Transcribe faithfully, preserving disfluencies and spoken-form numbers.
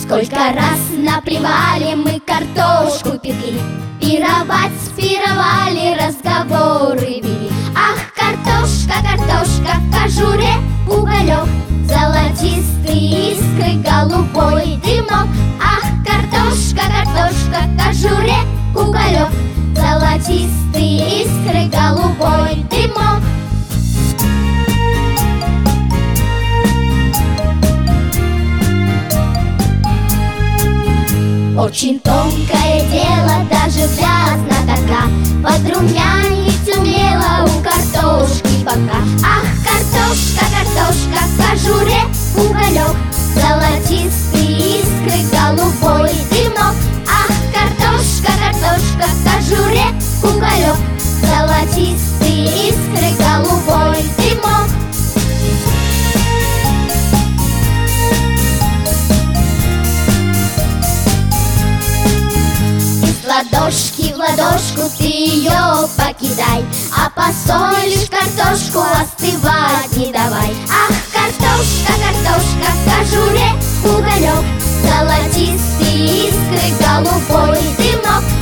Сколько раз на привале мы картошку пекли, пировать спировали, разговоры вели. Ах, картошка, картошка, в кожуре уголек, золотистые искры, голубой дымок. Ах, картошка, картошка, в кожуре уголек, золотистые искры, голубой дымок. Очень тонкое дело даже для знатока подрумянить умело у картошки бока. Ах, картошка, картошка, в кожуре уголек, золотистые искры, голубой дымок. Ах, картошка, картошка, в кожуре уголек, золотистые искры, голубой дымок. Ладошки в ладошку ты ее покидай, а посолишь картошку, остывать не давай. Ах, картошка, картошка, в кожуре уголек, золотистые искры, голубой дымок.